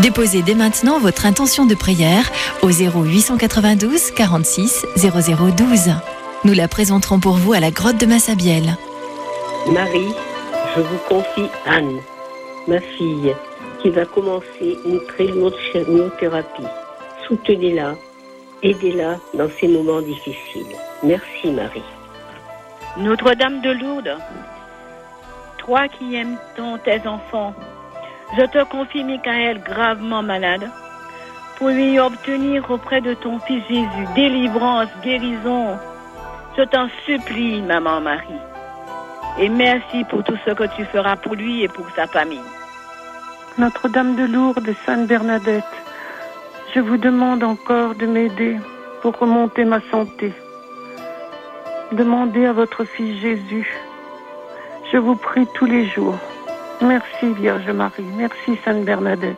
Déposez dès maintenant votre intention de prière au 0892 46 0012. Nous la présenterons pour vous à la grotte de Massabielle. Marie, je vous confie Anne, ma fille, qui va commencer une très lourde chimiothérapie. Soutenez-la, aidez-la dans ces moments difficiles. Merci Marie. Notre-Dame de Lourdes, toi qui aimes tant tes enfants, je te confie Michael gravement malade, pour lui obtenir auprès de ton Fils Jésus délivrance, guérison. Je t'en supplie, Maman Marie. Et merci pour tout ce que tu feras pour lui et pour sa famille. Notre-Dame de Lourdes, Sainte Bernadette, je vous demande encore de m'aider pour remonter ma santé. Demandez à votre Fils Jésus. Je vous prie tous les jours. Merci Vierge Marie, merci Sainte Bernadette.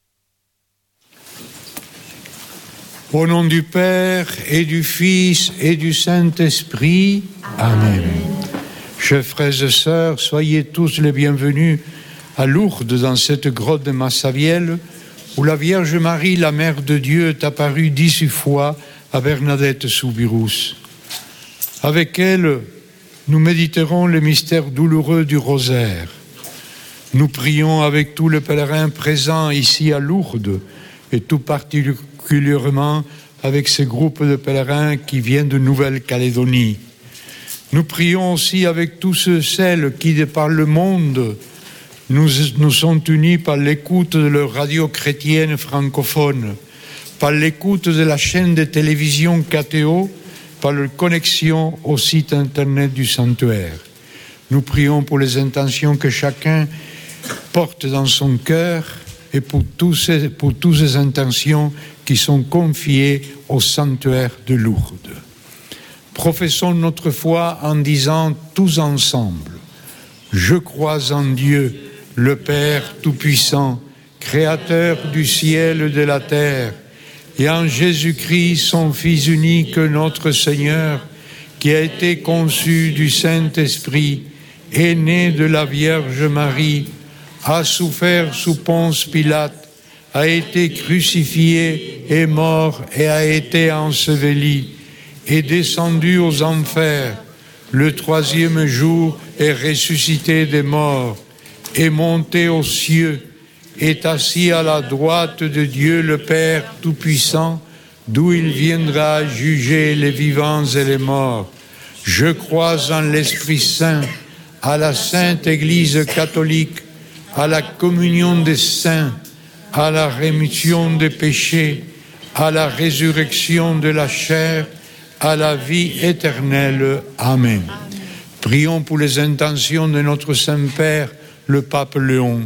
Au nom du Père et du Fils et du Saint-Esprit. Amen. Chers frères et sœurs, soyez tous les bienvenus à Lourdes, dans cette grotte de Massabielle, où la Vierge Marie, la Mère de Dieu, est apparue 18 fois à Bernadette Soubirous. Avec elle, nous méditerons le mystère douloureux du rosaire. Nous prions avec tous les pèlerins présents ici à Lourdes, et tout particulièrement avec ces groupes de pèlerins qui viennent de Nouvelle-Calédonie. Nous prions aussi avec tous ceux et celles qui, de par le monde, nous sont unis par l'écoute de leur radio chrétienne francophone, par l'écoute de la chaîne de télévision KTO, par leur connexion au site internet du sanctuaire. Nous prions pour les intentions que chacun porte dans son cœur et pour toutes ces intentions qui sont confiées au sanctuaire de Lourdes. Professons notre foi en disant tous ensemble: je crois en Dieu, le Père Tout-Puissant, Créateur du ciel et de la terre, et en Jésus-Christ, son Fils unique, notre Seigneur, qui a été conçu du Saint-Esprit, est né de la Vierge Marie, a souffert sous Ponce Pilate, a été crucifié, est mort et a été enseveli, est descendu aux enfers, le troisième jour est ressuscité des morts, est monté aux cieux, est assis à la droite de Dieu le Père Tout-Puissant, d'où il viendra juger les vivants et les morts. Je crois en l'Esprit Saint, à la Sainte Église catholique, à la communion des saints, à la rémission des péchés, à la résurrection de la chair, à la vie éternelle. Amen. Prions pour les intentions de notre Saint-Père, le Pape Léon.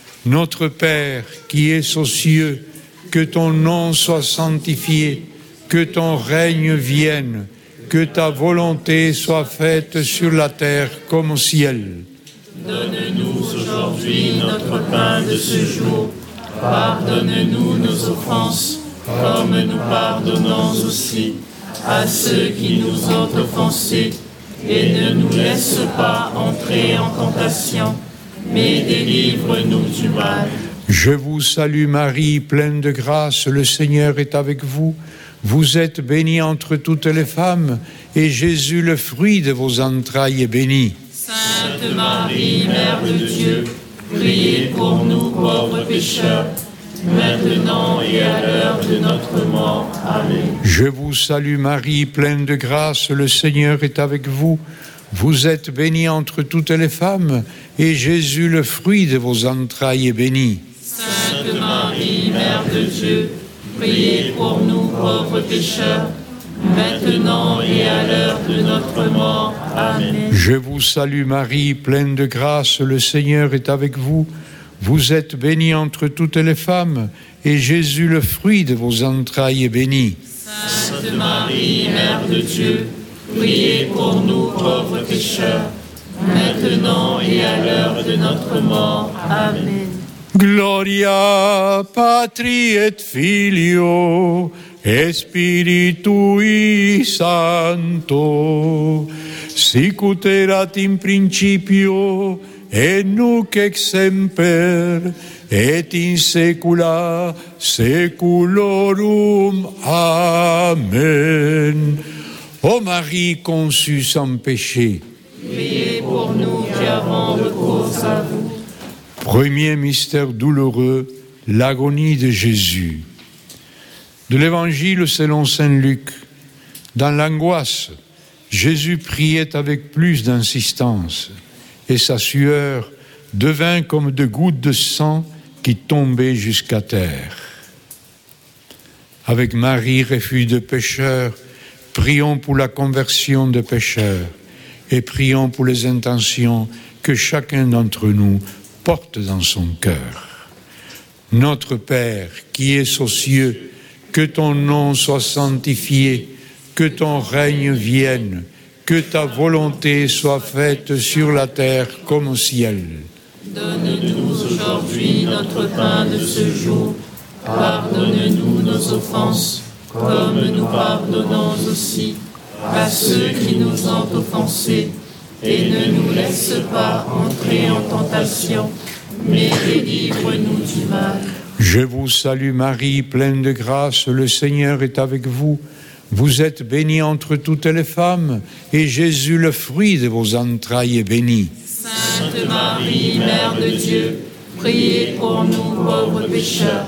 Notre Père, qui es aux cieux, que ton nom soit sanctifié, que ton règne vienne, que ta volonté soit faite sur la terre comme au ciel. Donne-nous aujourd'hui notre pain de ce jour. Pardonne-nous nos offenses, comme nous pardonnons aussi à ceux qui nous ont offensés. Et ne nous laisse pas entrer en tentation, mais délivre-nous du mal. Je vous salue Marie, pleine de grâce, le Seigneur est avec vous. Vous êtes bénie entre toutes les femmes, et Jésus, le fruit de vos entrailles, est béni. Sainte Marie, Mère de Dieu, priez pour nous pauvres pécheurs, maintenant et à l'heure de notre mort. Amen. Je vous salue Marie, pleine de grâce, le Seigneur est avec vous. Vous êtes bénie entre toutes les femmes, et Jésus, le fruit de vos entrailles, est béni. Sainte Marie, Mère de Dieu, priez pour nous pauvres pécheurs, maintenant et à l'heure de notre mort. Amen. Je vous salue Marie, pleine de grâce, le Seigneur est avec vous. Vous êtes bénie entre toutes les femmes, et Jésus, le fruit de vos entrailles, est béni. Sainte Marie, Mère de Dieu, priez pour nous pauvres pécheurs, maintenant et à l'heure de notre mort. Amen. Gloria Patri et Filio et Spiritui Sancto, sic ut erat in principio et nunc et semper, et in saecula saeculorum. Amen. Ô Marie conçue sans péché, priez pour nous qui avons recours à vous. Premier mystère douloureux, l'agonie de Jésus. De l'Évangile selon saint Luc. Dans l'angoisse, Jésus priait avec plus d'insistance, et sa sueur devint comme de gouttes de sang qui tombaient jusqu'à terre. Avec Marie, refuge de pécheurs, prions pour la conversion des pécheurs et prions pour les intentions que chacun d'entre nous porte dans son cœur. Notre Père, qui es aux cieux, que ton nom soit sanctifié, que ton règne vienne, que ta volonté soit faite sur la terre comme au ciel. Donne-nous aujourd'hui notre pain de ce jour. Pardonne-nous nos offenses, comme nous pardonnons aussi à ceux qui nous ont offensés. Et ne nous laisse pas entrer en tentation, mais délivre-nous du mal. Je vous salue Marie, pleine de grâce, le Seigneur est avec vous. Vous êtes bénie entre toutes les femmes, et Jésus, le fruit de vos entrailles, est béni. Sainte Marie, Mère de Dieu, priez pour nous pauvres pécheurs,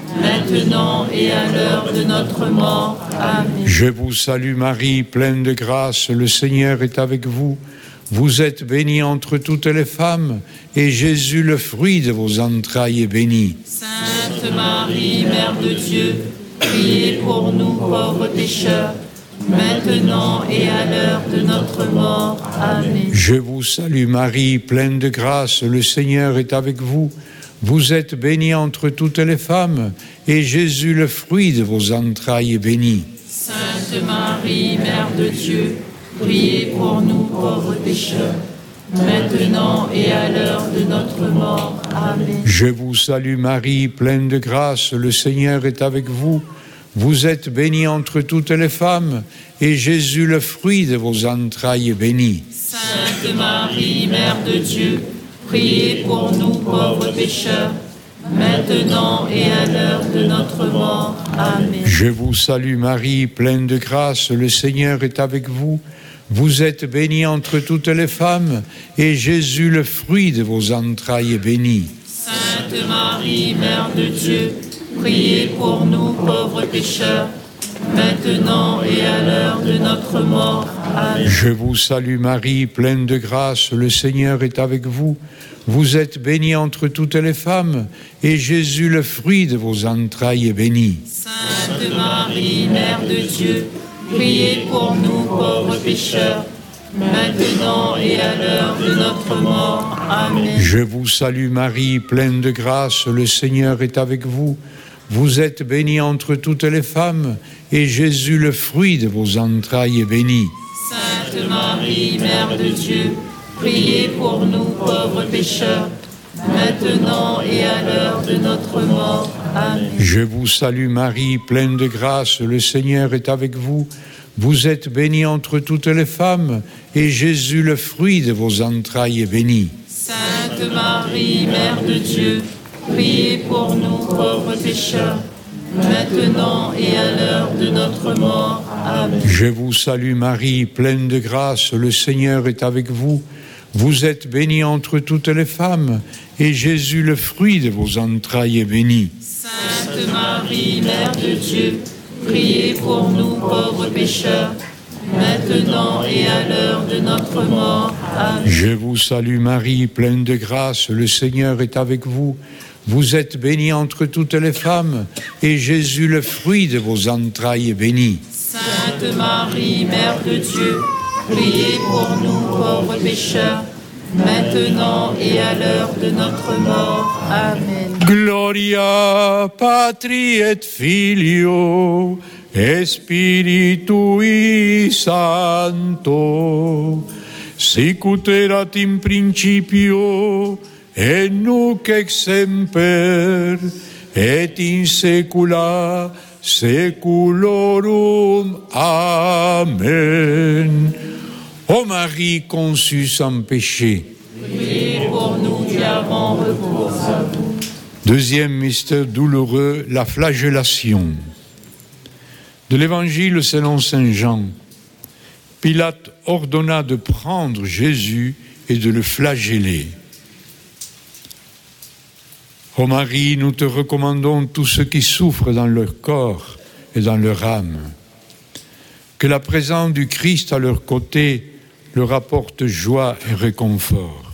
maintenant et à l'heure de notre mort. Amen. Je vous salue Marie, pleine de grâce, le Seigneur est avec vous. Vous êtes bénie entre toutes les femmes, et Jésus, le fruit de vos entrailles, est béni. Sainte Marie, Mère de Dieu, priez pour nous pauvres pécheurs, maintenant et à l'heure de notre mort. Amen. Je vous salue Marie, pleine de grâce, le Seigneur est avec vous. Vous êtes bénie entre toutes les femmes, et Jésus, le fruit de vos entrailles, est béni. Sainte Marie, Mère de Dieu, priez pour nous pauvres pécheurs, maintenant et à l'heure de notre mort. Amen. Je vous salue Marie, pleine de grâce, le Seigneur est avec vous. Vous êtes bénie entre toutes les femmes, et Jésus, le fruit de vos entrailles, est béni. Sainte Marie, Mère de Dieu, priez pour nous pauvres pécheurs, maintenant et à l'heure de notre mort. Amen. Je vous salue Marie, pleine de grâce, le Seigneur est avec vous. Vous êtes bénie entre toutes les femmes, et Jésus, le fruit de vos entrailles, est béni. Sainte Marie, Mère de Dieu, priez pour nous pauvres pécheurs, maintenant et à l'heure de notre mort. Amen. Je vous salue Marie, pleine de grâce, le Seigneur est avec vous. Vous êtes bénie entre toutes les femmes, et Jésus, le fruit de vos entrailles, est béni. Sainte Marie, Mère de Dieu, priez pour nous pauvres pécheurs, maintenant et à l'heure de notre mort. Amen. Je vous salue Marie, pleine de grâce, le Seigneur est avec vous. Vous êtes bénie entre toutes les femmes, et Jésus, le fruit de vos entrailles, est béni. Sainte Marie, Mère de Dieu, priez pour nous pauvres pécheurs, maintenant et à l'heure de notre mort. Amen. Je vous salue Marie, pleine de grâce, le Seigneur est avec vous. Vous êtes bénie entre toutes les femmes, et Jésus, le fruit de vos entrailles, est béni. Sainte Marie, Mère de Dieu, priez pour nous pauvres pécheurs, maintenant et à l'heure de notre mort. Amen. Je vous salue Marie, pleine de grâce, le Seigneur est avec vous. Vous êtes bénie entre toutes les femmes, et Jésus, le fruit de vos entrailles, est béni. Sainte Marie, Mère de Dieu, priez pour nous pauvres pécheurs, maintenant et à l'heure de notre mort. Amen. Je vous salue Marie, pleine de grâce, le Seigneur est avec vous. Vous êtes bénie entre toutes les femmes, et Jésus, le fruit de vos entrailles, est béni. Sainte Marie, Mère de Dieu, priez pour nous pauvres pécheurs, maintenant et à l'heure de notre mort. Amen. Gloria Patri et Filio et Spiritui Sancto, sicut erat in principio et nunc et semper et in saecula saeculorum. Amen. Ô Marie conçue sans péché, Priez pour avons recours à vous. Deuxième mystère douloureux, la flagellation. De l'Évangile selon saint Jean, Pilate ordonna de prendre Jésus et de le flageller. Ô Marie, nous te recommandons tous ceux qui souffrent dans leur corps et dans leur âme. Que la présence du Christ à leur côté leur apporte joie et réconfort.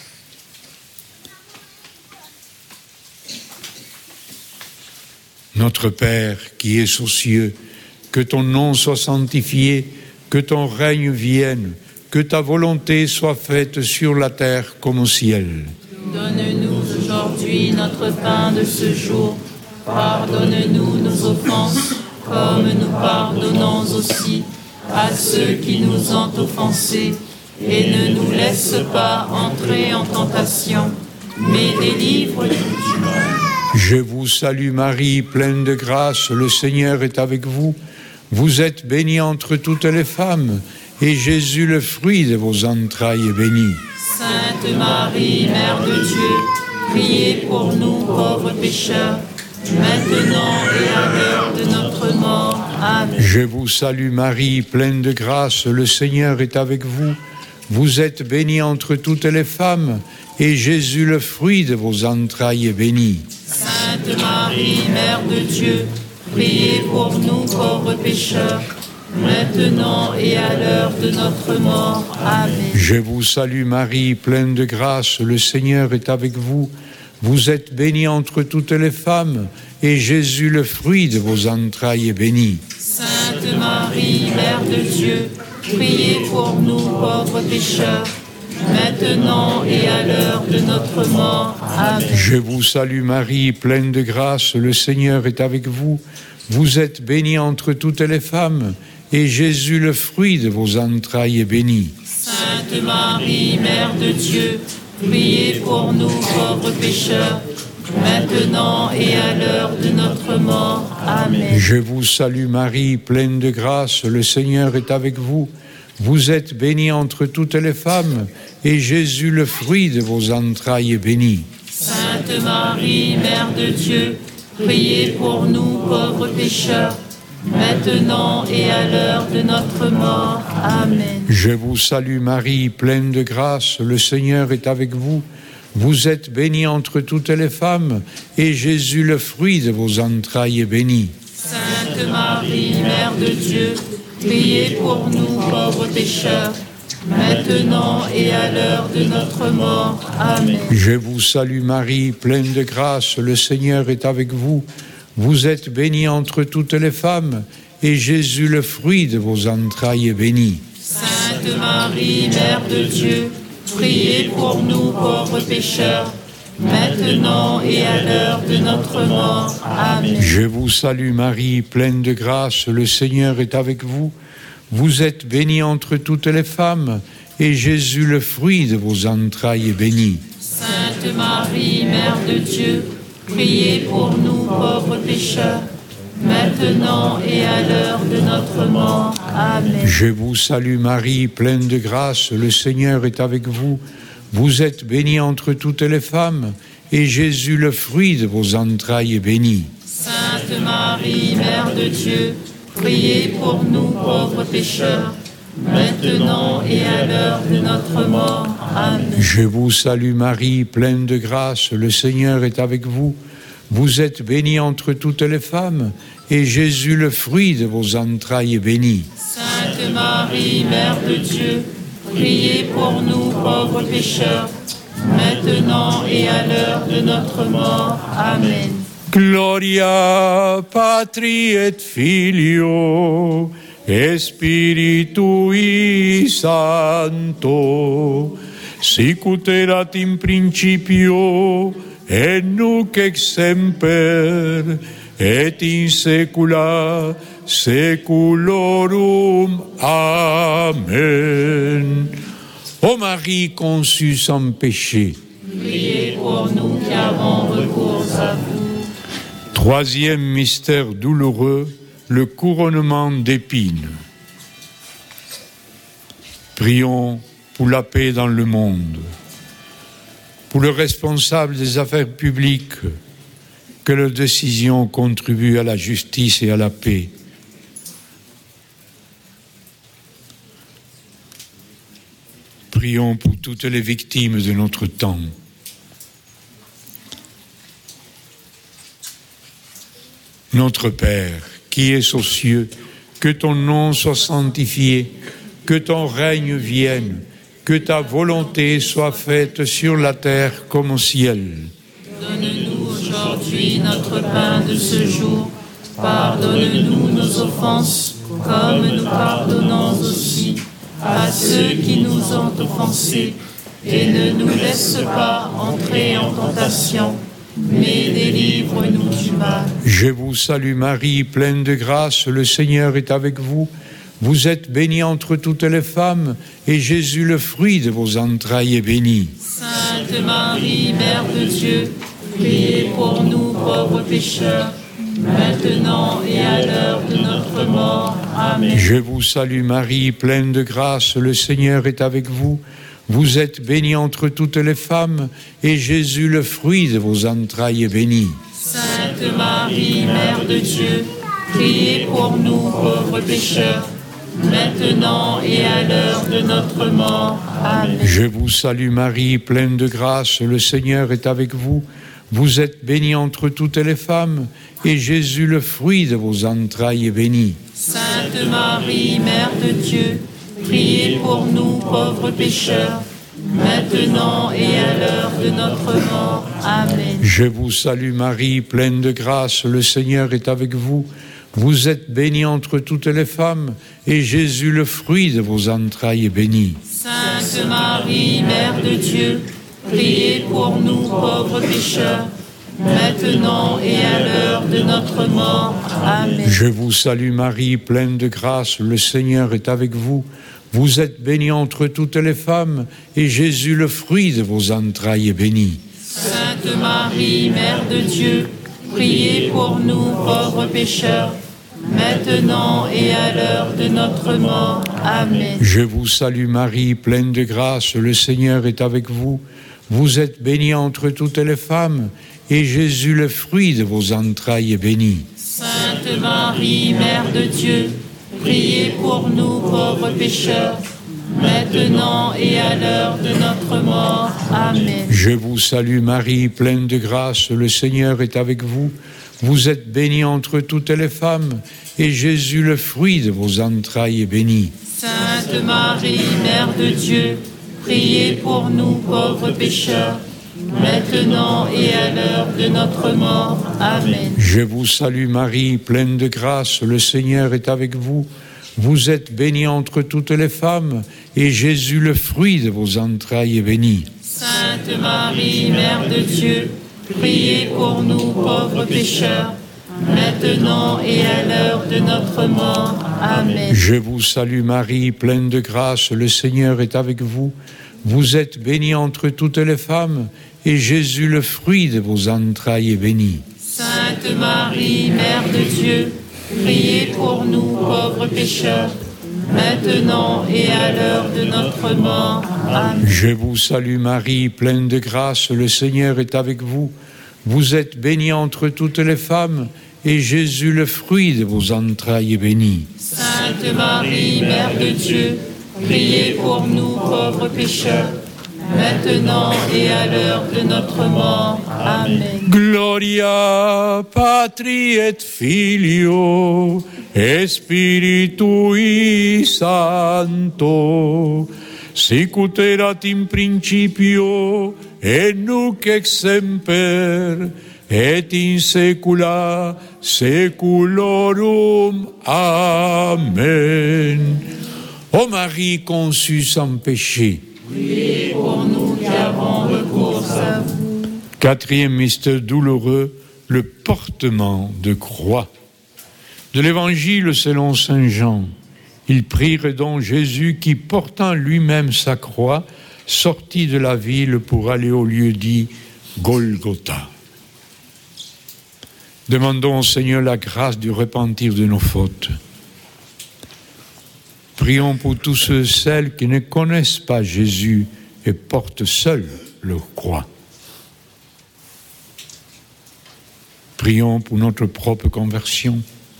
Notre Père qui es aux cieux, que ton nom soit sanctifié, que ton règne vienne, que ta volonté soit faite sur la terre comme au ciel. Donne-nous aujourd'hui notre pain de ce jour. Pardonne-nous nos offenses, comme nous pardonnons aussi à ceux qui nous ont offensés. Et ne nous laisse pas entrer en tentation, mais délivre-nous du mal. Je vous salue Marie, pleine de grâce, le Seigneur est avec vous. Vous êtes bénie entre toutes les femmes, et Jésus, le fruit de vos entrailles, est béni. Sainte Marie, Mère de Dieu, priez pour nous pauvres pécheurs, maintenant et à l'heure de notre mort. Amen. Je vous salue Marie, pleine de grâce, le Seigneur est avec vous. Vous êtes bénie entre toutes les femmes, et Jésus, le fruit de vos entrailles, est béni. Sainte Marie, Mère de Dieu, priez pour nous pauvres pécheurs, maintenant et à l'heure de notre mort. Amen. Je vous salue Marie, pleine de grâce, le Seigneur est avec vous. Vous êtes bénie entre toutes les femmes, et Jésus, le fruit de vos entrailles, est béni. Sainte Marie, Mère de Dieu, priez pour nous pauvres pécheurs, maintenant et à l'heure de notre mort. Amen. Je vous salue Marie, pleine de grâce, le Seigneur est avec vous. Vous êtes bénie entre toutes les femmes, et Jésus, le fruit de vos entrailles, est béni. Sainte Marie, Mère de Dieu, priez pour nous pauvres pécheurs, maintenant et à l'heure de notre mort. Amen. Je vous salue Marie, pleine de grâce, le Seigneur est avec vous. Vous êtes bénie entre toutes les femmes, et Jésus, le fruit de vos entrailles, est béni. Sainte Marie, Mère de Dieu, priez pour nous pauvres pécheurs, maintenant et à l'heure de notre mort. Amen. Je vous salue Marie, pleine de grâce, le Seigneur est avec vous. Vous êtes bénie entre toutes les femmes, et Jésus, le fruit de vos entrailles, est béni. Sainte Marie, Mère de Dieu, priez pour nous pauvres pécheurs, maintenant et à l'heure de notre mort. Amen. Je vous salue Marie, pleine de grâce, le Seigneur est avec vous. Vous êtes bénie entre toutes les femmes, et Jésus, le fruit de vos entrailles, est béni. Sainte Marie, Mère de Dieu, priez pour nous pauvres pécheurs, maintenant et à l'heure de notre mort. Amen. Je vous salue Marie, pleine de grâce, le Seigneur est avec vous. Vous êtes bénie entre toutes les femmes, et Jésus, le fruit de vos entrailles, est béni. Sainte Marie, Mère de Dieu, priez pour nous pauvres pécheurs, maintenant et à l'heure de notre mort. Amen. Je vous salue Marie, pleine de grâce, le Seigneur est avec vous. Vous êtes bénie entre toutes les femmes, et Jésus, le fruit de vos entrailles, est béni. Sainte Marie, Mère de Dieu, priez pour nous pauvres pécheurs, maintenant et à l'heure de notre mort. Amen. Je vous salue Marie, pleine de grâce, le Seigneur est avec vous. Vous êtes bénie entre toutes les femmes, et Jésus, le fruit de vos entrailles, est béni. Sainte Marie, Mère de Dieu, priez pour nous pauvres pécheurs, maintenant et à l'heure de notre mort. Amen. Gloria Patri et Filio et Spiritui Sancto, sicut erat in principio et nunc et semper et in saecula saeculorum. Amen. Ô Marie conçue sans péché, Priez pour nous qui avons recours à vous. Troisième mystère douloureux, le couronnement d'épines. Prions pour la paix dans le monde. pour le responsable des affaires publiques, que leurs décisions contribuent à la justice et à la paix. Prions pour toutes les victimes de notre temps. Notre Père, qui es aux cieux, que ton nom soit sanctifié, que ton règne vienne, que ta volonté soit faite sur la terre comme au ciel. Donne-nous aujourd'hui notre pain de ce jour. Pardonne-nous nos offenses, comme nous pardonnons aussi à ceux qui nous ont offensés. Et ne nous laisse pas entrer en tentation, mais délivre-nous du mal. Je vous salue Marie, pleine de grâce, le Seigneur est avec vous. Vous êtes bénie entre toutes les femmes, et Jésus, le fruit de vos entrailles, est béni. Sainte Marie, Mère de Dieu, priez pour nous pauvres pécheurs, maintenant et à l'heure de notre mort. Amen. Je vous salue Marie, pleine de grâce, le Seigneur est avec vous. Vous êtes bénie entre toutes les femmes, et Jésus, le fruit de vos entrailles, est béni. Sainte Marie, Mère de Dieu, priez pour nous pauvres pécheurs, maintenant et à l'heure de notre mort. Amen. Je vous salue Marie, pleine de grâce, le Seigneur est avec vous. Vous êtes bénie entre toutes les femmes, et Jésus, le fruit de vos entrailles, est béni. Sainte Marie, Mère de Dieu, priez pour nous pauvres pécheurs, maintenant et à l'heure de notre mort. Amen. Je vous salue Marie, pleine de grâce, le Seigneur est avec vous. Vous êtes bénie entre toutes les femmes, et Jésus, le fruit de vos entrailles, est béni. Sainte Marie, Mère de Dieu, priez pour nous pauvres pécheurs, maintenant et à l'heure de notre mort. Amen. Je vous salue Marie, pleine de grâce, le Seigneur est avec vous. Vous êtes bénie entre toutes les femmes, et Jésus, le fruit de vos entrailles, est béni. Sainte Marie, Mère de Dieu, priez pour nous pauvres pécheurs, maintenant et à l'heure de notre mort. Amen. Je vous salue Marie, pleine de grâce, le Seigneur est avec vous. Vous êtes bénie entre toutes les femmes, et Jésus, le fruit de vos entrailles, est béni. Sainte Marie, Mère de Dieu, priez pour nous pauvres pécheurs, maintenant et à l'heure de notre mort. Amen. Je vous salue Marie, pleine de grâce, le Seigneur est avec vous. Vous êtes bénie entre toutes les femmes, et Jésus, le fruit de vos entrailles, est béni. Sainte Marie, Mère de Dieu, priez pour nous pauvres pécheurs, maintenant et à l'heure de notre mort. Amen. Je vous salue Marie, pleine de grâce, le Seigneur est avec vous. Vous êtes bénie entre toutes les femmes, et Jésus, le fruit de vos entrailles, est béni. Sainte Marie, Mère de Dieu, priez pour nous pauvres pécheurs, maintenant et à l'heure de notre mort. Amen. Je vous salue Marie, pleine de grâce, le Seigneur est avec vous. Vous êtes bénie entre toutes les femmes, et Jésus, le fruit de vos entrailles, est béni. Sainte Marie, Mère de Dieu, priez pour nous pauvres pécheurs, maintenant et à l'heure de notre mort. Amen. Je vous salue Marie, pleine de grâce, le Seigneur est avec vous. Vous êtes bénie entre toutes les femmes, et Jésus, le fruit de vos entrailles, est béni. Sainte Marie, Mère de Dieu, priez pour nous pauvres pécheurs, maintenant et à l'heure de notre mort. Amen. Gloria Patri et Filio et Spiritui Sancto, sicut erat in principio et nunc et semper et in saecula saeculorum. Amen. Ô Marie conçue sans péché, Priez pour nous qui avons recours à vous. Quatrième mystère douloureux, le portement de croix. De l'Évangile selon saint Jean, ils prirent donc Jésus qui, portant lui-même sa croix, sortit de la ville pour aller au lieu dit Golgotha. Demandons au Seigneur la grâce du repentir de nos fautes. Prions pour tous ceux et celles qui ne connaissent pas Jésus et portent seuls leur croix. Prions pour notre propre conversion.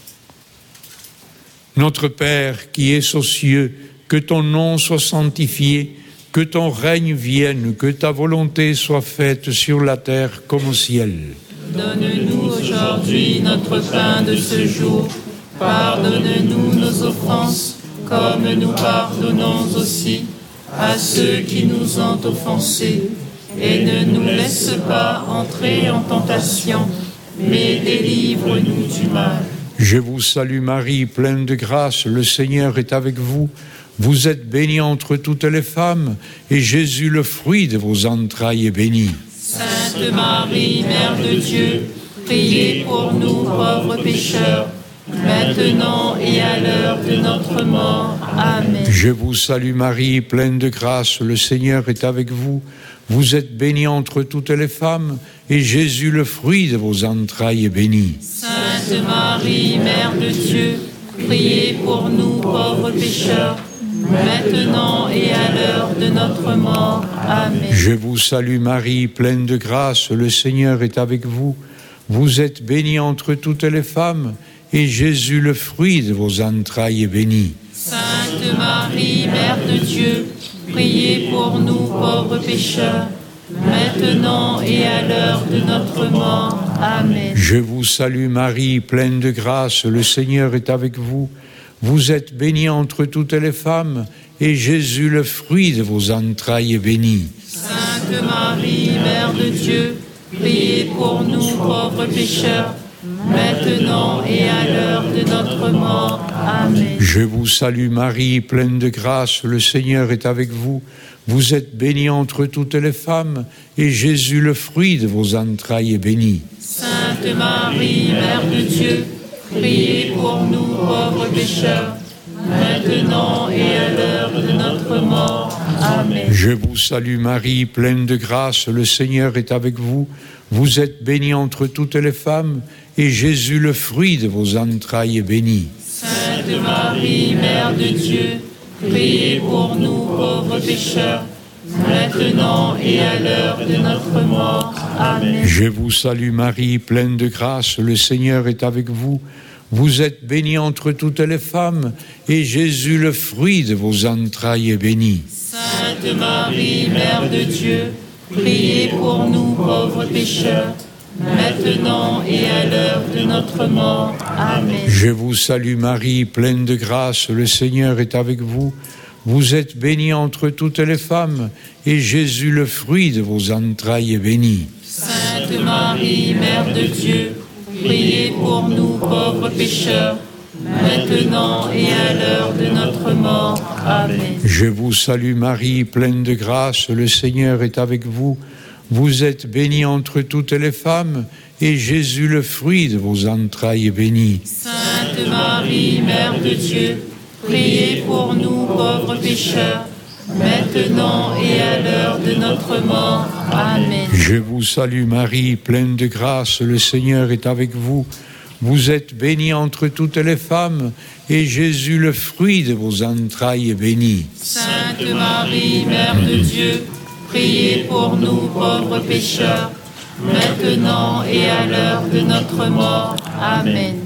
Notre Père qui es aux cieux, que ton nom soit sanctifié, que ton règne vienne, que ta volonté soit faite sur la terre comme au ciel. Donne-nous aujourd'hui notre pain de ce jour. Pardonne-nous nos offenses, comme nous pardonnons aussi à ceux qui nous ont offensés. Et ne nous laisse pas entrer en tentation, mais délivre-nous du mal. Je vous salue Marie, pleine de grâce, le Seigneur est avec vous. Vous êtes bénie entre toutes les femmes, et Jésus, le fruit de vos entrailles, est béni. Sainte Marie, Mère de Dieu, priez pour nous pauvres pécheurs, maintenant et à l'heure de notre mort. Amen. Je vous salue Marie, pleine de grâce, le Seigneur est avec vous. Vous êtes bénie entre toutes les femmes, et Jésus, le fruit de vos entrailles, est béni. Sainte Marie, Mère de Dieu, priez pour nous pauvres pécheurs, maintenant et à l'heure de notre mort. Amen. Je vous salue Marie, pleine de grâce, le Seigneur est avec vous. Vous êtes bénie entre toutes les femmes, et Jésus, le fruit de vos entrailles, est béni. Sainte Marie, Mère de Dieu, priez pour nous pauvres pécheurs, maintenant et à l'heure de notre mort. Amen. Je vous salue Marie, pleine de grâce, le Seigneur est avec vous. Vous êtes bénie entre toutes les femmes, et Jésus, le fruit de vos entrailles, est béni. Sainte Marie, Mère de Dieu, priez pour nous pauvres pécheurs, maintenant et à l'heure de notre mort. Amen. Je vous salue Marie, pleine de grâce, le Seigneur est avec vous. Vous êtes bénie entre toutes les femmes, et Jésus, le fruit de vos entrailles, est béni. Sainte Marie, Mère de Dieu, priez pour nous pauvres pécheurs, maintenant et à l'heure de notre mort. Amen. Je vous salue Marie, pleine de grâce, le Seigneur est avec vous. Vous êtes bénie entre toutes les femmes, et Jésus, le fruit de vos entrailles, est béni. Sainte Marie, Mère de Dieu, priez pour nous pauvres pécheurs, maintenant et à l'heure de notre mort. Amen. Je vous salue Marie, pleine de grâce, le Seigneur est avec vous. Vous êtes bénie entre toutes les femmes, et Jésus, le fruit de vos entrailles, est béni. Sainte Marie, Mère de Dieu, priez pour nous pauvres pécheurs, maintenant et à l'heure de notre mort. Amen. Je vous salue Marie, pleine de grâce, le Seigneur est avec vous. Vous êtes bénie entre toutes les femmes, et Jésus, le fruit de vos entrailles, est béni. Sainte Marie, Mère de Dieu, priez pour nous pauvres pécheurs, maintenant et à l'heure de notre mort. Amen. Je vous salue Marie, pleine de grâce, le Seigneur est avec vous. Vous êtes bénie entre toutes les femmes, et Jésus, le fruit de vos entrailles, est béni. Sainte Marie, Mère de Dieu, priez pour nous pauvres pécheurs, maintenant et à l'heure de notre mort. Amen. Je vous salue Marie, pleine de grâce, le Seigneur est avec vous. Vous êtes bénie entre toutes les femmes, et Jésus, le fruit de vos entrailles, est béni. Sainte Marie, Mère de Dieu, priez pour nous pauvres pécheurs, maintenant et à l'heure de notre mort. Amen.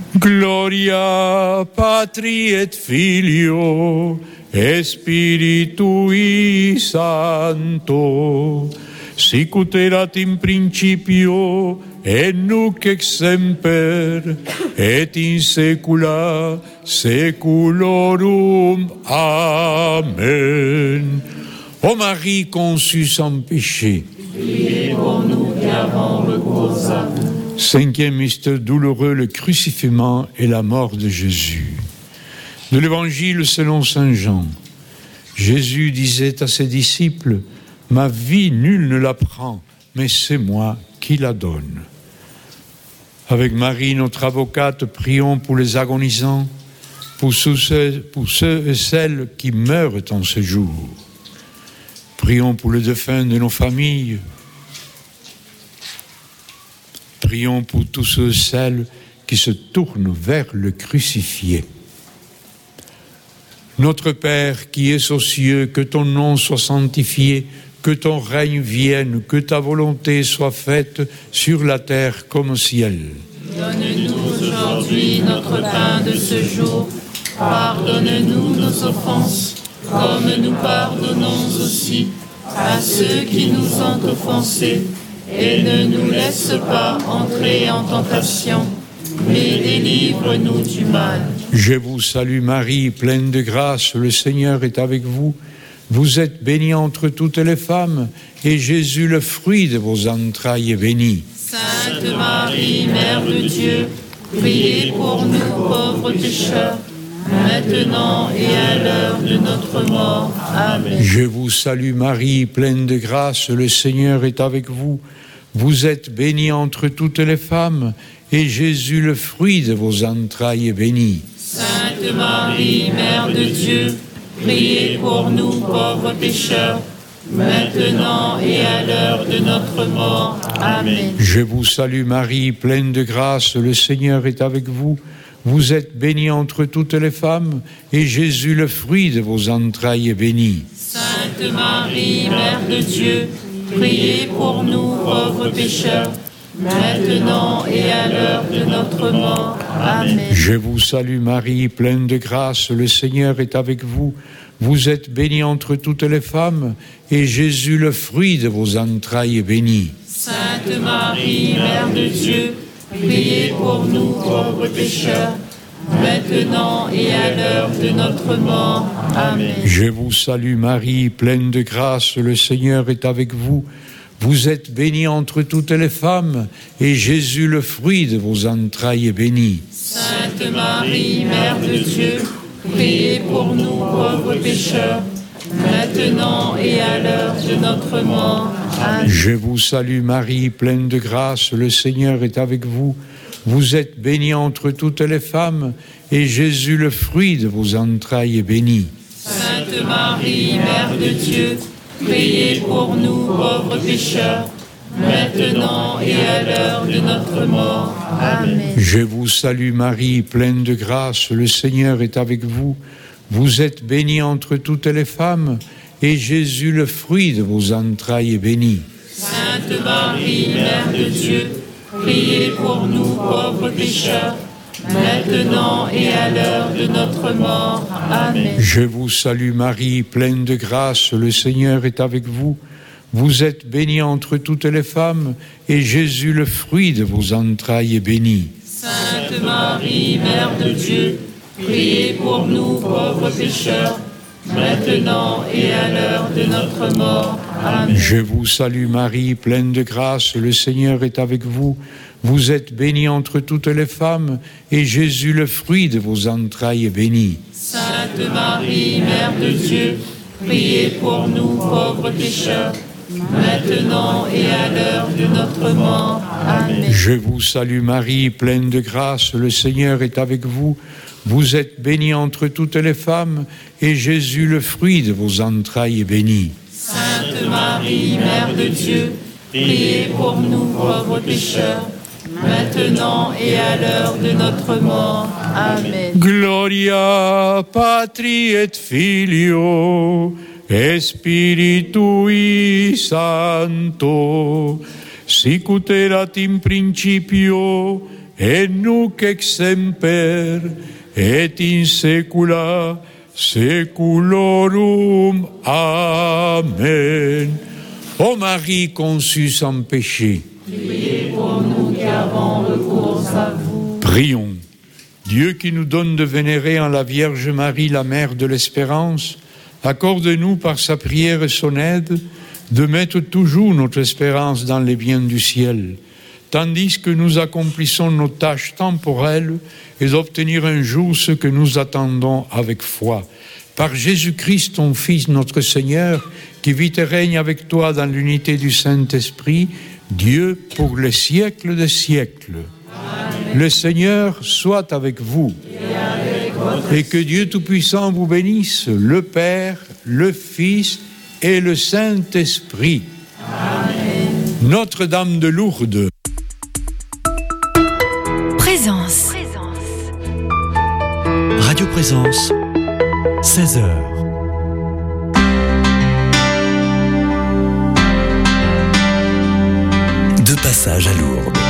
Gloria Patri et Filio et Spiritui Sancto, sicut erat in principio et nunc et semper et in saecula saeculorum. Amen. Ô Marie conçue sans péché, Priez pour nous qui avons recours à vous. Cinquième mystère douloureux, le crucifixion et la mort de Jésus. De l'Évangile selon saint Jean, Jésus disait à ses disciples, « Ma vie, nul ne la prend, mais c'est moi qui la donne. » Avec Marie, notre avocate, prions pour les agonisants, pour ceux et celles qui meurent en ce jour. Prions pour les défunts de nos familles. Prions pour tous ceux et celles qui se tournent vers le crucifié. Notre Père qui es aux cieux, que ton nom soit sanctifié, que ton règne vienne, que ta volonté soit faite sur la terre comme au ciel. Donne-nous aujourd'hui notre pain de ce jour. Pardonne-nous nos offenses, comme nous pardonnons aussi à ceux qui nous ont offensés. Et ne nous laisse pas entrer en tentation, mais délivre-nous du mal. Je vous salue Marie, pleine de grâce, le Seigneur est avec vous. Vous êtes bénie entre toutes les femmes, et Jésus, le fruit de vos entrailles, est béni. Sainte Marie, Mère de Dieu, priez pour nous pauvres pécheurs, maintenant et à l'heure de notre mort. Amen. Je vous salue Marie, pleine de grâce, le Seigneur est avec vous. Vous êtes bénie entre toutes les femmes, et Jésus, le fruit de vos entrailles, est béni. Sainte Marie, Mère de Dieu, priez pour nous pauvres pécheurs, maintenant et à l'heure de notre mort. Amen. Je vous salue Marie, pleine de grâce, le Seigneur est avec vous. Vous êtes bénie entre toutes les femmes, et Jésus, le fruit de vos entrailles, est béni. Sainte Marie, Mère de Dieu, priez pour nous pauvres pécheurs, maintenant et à l'heure de notre mort. Amen. Je vous salue Marie, pleine de grâce, le Seigneur est avec vous. Vous êtes bénie entre toutes les femmes, et Jésus, le fruit de vos entrailles, est béni. Sainte Marie, Mère de Dieu, priez pour nous pauvres pécheurs, maintenant et à l'heure de notre mort. Amen. Je vous salue Marie, pleine de grâce, le Seigneur est avec vous. Vous êtes bénie entre toutes les femmes, et Jésus, le fruit de vos entrailles, est béni. Sainte Marie, Mère de Dieu, priez pour nous pauvres pécheurs, maintenant et à l'heure de notre mort. Amen. Je vous salue Marie, pleine de grâce, le Seigneur est avec vous. Vous êtes bénie entre toutes les femmes, et Jésus, le fruit de vos entrailles, est béni. Sainte Marie, Mère de Dieu, priez pour nous pauvres pécheurs, maintenant et à l'heure de notre mort. Amen. Je vous salue Marie, pleine de grâce, le Seigneur est avec vous. Vous êtes bénie entre toutes les femmes, et Jésus, le fruit de vos entrailles, est béni. Sainte Marie, Mère de Dieu, priez pour nous pauvres pécheurs, maintenant et à l'heure de notre mort. Amen. Je vous salue Marie, pleine de grâce, le Seigneur est avec vous. Vous êtes bénie entre toutes les femmes, et Jésus, le fruit de vos entrailles, est béni. Sainte Marie, Mère de Dieu, priez pour nous pauvres pécheurs, maintenant et à l'heure de notre mort. Amen. Je vous salue Marie, pleine de grâce, le Seigneur est avec vous. Vous êtes bénie entre toutes les femmes, et Jésus, le fruit de vos entrailles, est béni. Sainte Marie, Mère de Dieu, priez pour nous pauvres pécheurs, maintenant et à l'heure de notre mort. Amen. Je vous salue Marie, pleine de grâce, le Seigneur est avec vous. Vous êtes bénie entre toutes les femmes, et Jésus, le fruit de vos entrailles, est béni. Sainte Marie, Mère de Dieu, priez pour nous pauvres pécheurs, maintenant et à l'heure de notre mort. Amen. Gloria Patri et Filio et Spiritui Sancto, sic ut erat in principio et nunc et semper et in saecula saeculorum. Amen. Ô Marie conçue sans péché, Priez pour nous qui avons recours à vous. prions. Dieu qui nous donne de vénérer en la Vierge Marie, la Mère de l'Espérance, accorde-nous par sa prière et son aide de mettre toujours notre espérance dans les biens du ciel, tandis que nous accomplissons nos tâches temporelles et d'obtenir un jour ce que nous attendons avec foi. Par Jésus-Christ, ton Fils, notre Seigneur, qui vit et règne avec toi dans l'unité du Saint-Esprit, Dieu pour les siècles des siècles. Amen. Le Seigneur soit avec vous. Et que Dieu Tout-Puissant vous bénisse, le Père, le Fils et le Saint-Esprit. Amen. Notre-Dame de Lourdes. Présence. Radio Présence, 16h. De passage à Lourdes.